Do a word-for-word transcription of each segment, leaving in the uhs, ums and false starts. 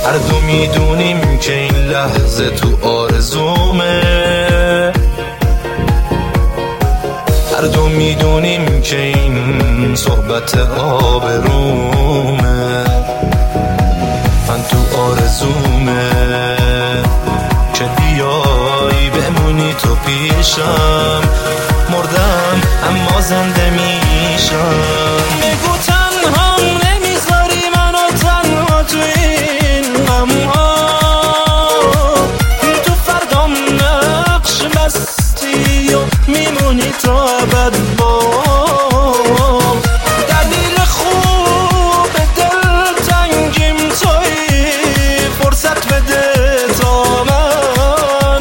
هر دو میدونیم که این لحظه تو آرزومه، هر دو میدونیم که این صحبت آبرومه. من تو آرزومه که بیای بمونی تو پیشم، مردم اما زنده میشم. بگو تنها نمیذاری منو تنها تو این غم‌ها، تو فردام نقش بستی و میمونی تا ابد با دلیل خوب دلتنگیم تویی، فرصت بده تا من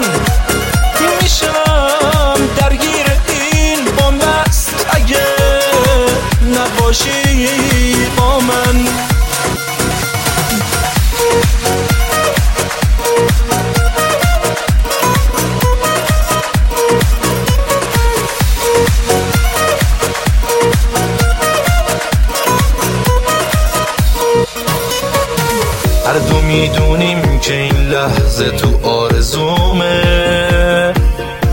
میشم درگیر این بنبست اگه نباشی با من. هر دو میدونیم که این لحظه تو آرزومه،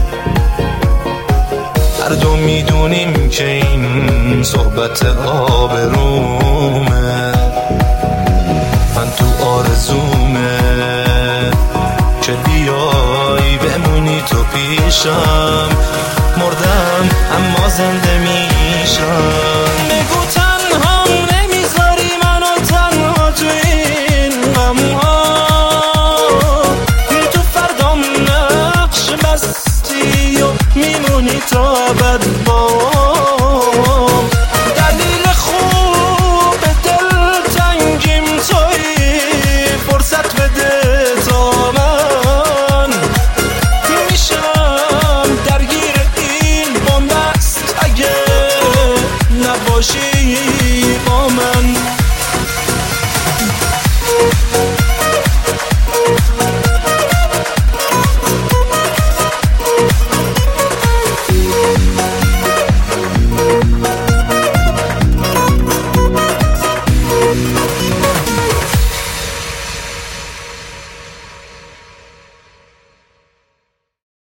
هر دو میدونیم که این صحبت آبرومه. من تو آرزومه که بیای بمونی تو پیشم،